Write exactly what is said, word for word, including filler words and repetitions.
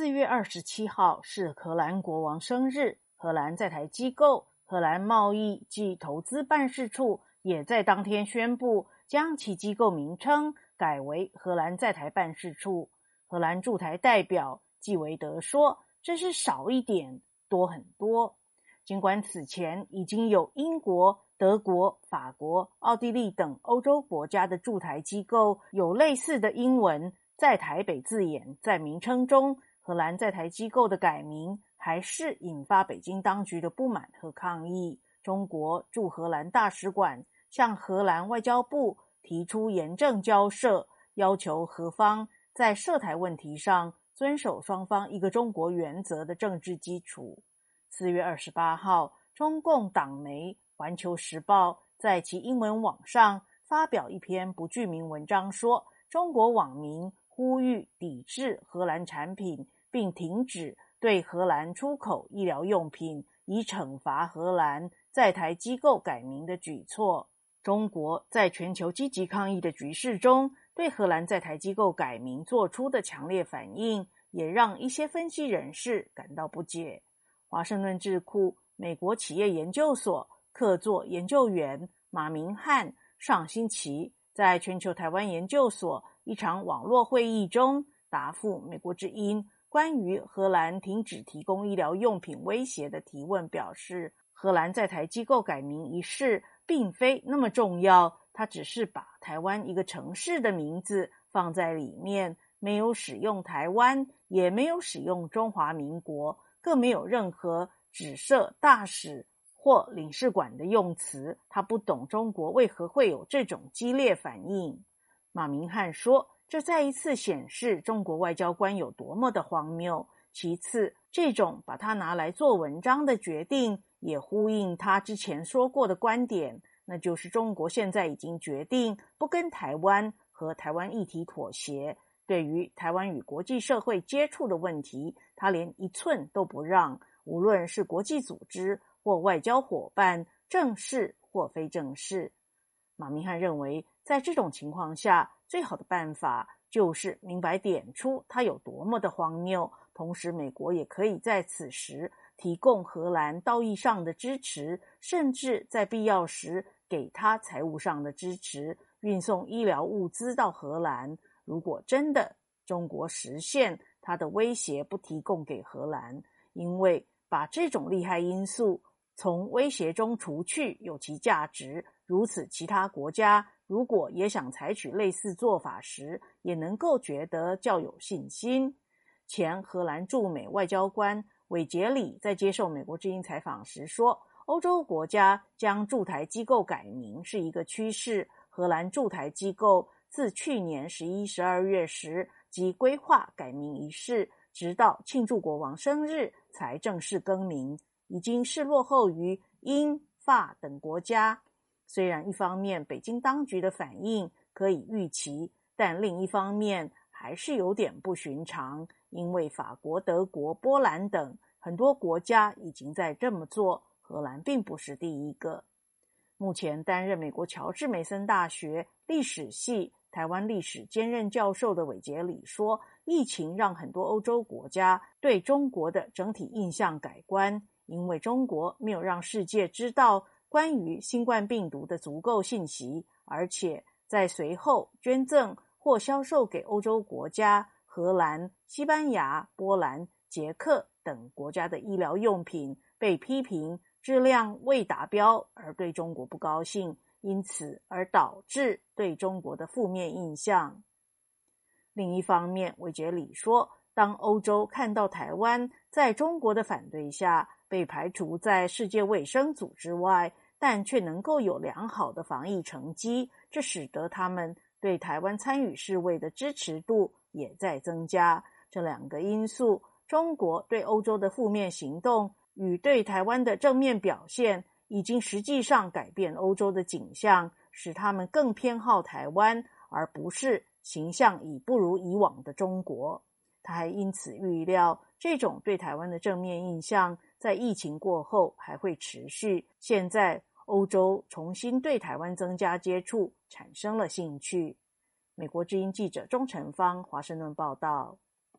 四月二十七号是荷兰国王生日，荷兰在台机构荷兰贸易及投资办事处也在当天宣布将其机构名称改为荷兰在台办事处。荷兰驻台代表季维德说，这是少一点多很多。尽管此前已经有英国、德国、法国、奥地利等欧洲国家的驻台机构有类似的英文在台北字眼在名称中，荷兰在台机构的改名还是引发北京当局的不满和抗议。中国驻荷兰大使馆向荷兰外交部提出严正交涉，要求荷方在涉台问题上遵守双方一个中国原则的政治基础。四月二十八号，中共党媒环球时报在其英文网上发表一篇不具名文章，说中国网民呼吁抵制荷兰产品，并停止对荷兰出口医疗用品，以惩罚荷兰在台机构改名的举措。中国在全球积极抗疫的局势中，对荷兰在台机构改名做出的强烈反应，也让一些分析人士感到不解。华盛顿智库美国企业研究所客座研究员马明汉上星期在全球台湾研究所一场网络会议中答复美国之音关于荷兰停止提供医疗用品威胁的提问，表示荷兰在台机构改名一事并非那么重要，他只是把台湾一个城市的名字放在里面，没有使用台湾，也没有使用中华民国，更没有任何指涉大使或领事馆的用词。他不懂中国为何会有这种激烈反应。马明汉说，这再一次显示中国外交官有多么的荒谬。其次，这种把它拿来做文章的决定也呼应他之前说过的观点，那就是中国现在已经决定不跟台湾和台湾议题妥协，对于台湾与国际社会接触的问题，他连一寸都不让，无论是国际组织或外交伙伴，正式或非正式。马明汉认为，在这种情况下，最好的办法就是明白点出它有多么的荒谬，同时美国也可以在此时提供荷兰道义上的支持，甚至在必要时给他财务上的支持，运送医疗物资到荷兰。如果真的中国实现它的威胁不提供给荷兰，因为把这种利害因素从威胁中除去有其价值，如此其他国家如果也想采取类似做法时，也能够觉得较有信心。前荷兰驻美外交官韦杰里在接受美国之音采访时说，欧洲国家将驻台机构改名是一个趋势，荷兰驻台机构自去年十一、十二月时即规划改名仪式，直到庆祝国王生日才正式更名，已经是落后于英、法等国家。虽然一方面北京当局的反应可以预期，但另一方面还是有点不寻常，因为法国、德国、波兰等很多国家已经在这么做，荷兰并不是第一个。目前担任美国乔治梅森大学历史系台湾历史兼任教授的韦杰里说，疫情让很多欧洲国家对中国的整体印象改观，因为中国没有让世界知道关于新冠病毒的足够信息，而且在随后捐赠或销售给欧洲国家荷兰、西班牙、波兰、捷克等国家的医疗用品被批评质量未达标而对中国不高兴，因此而导致对中国的负面印象。另一方面，韦杰里说，当欧洲看到台湾在中国的反对下被排除在世界卫生组织外，但却能够有良好的防疫成绩，这使得他们对台湾参与世卫的支持度也在增加。这两个因素，中国对欧洲的负面行动与对台湾的正面表现，已经实际上改变欧洲的景象，使他们更偏好台湾，而不是形象已不如以往的中国。他还因此预料，这种对台湾的正面印象在疫情过后还会持续。现在欧洲重新对台湾增加接触，产生了兴趣。美国之音记者钟成芳华盛顿报道。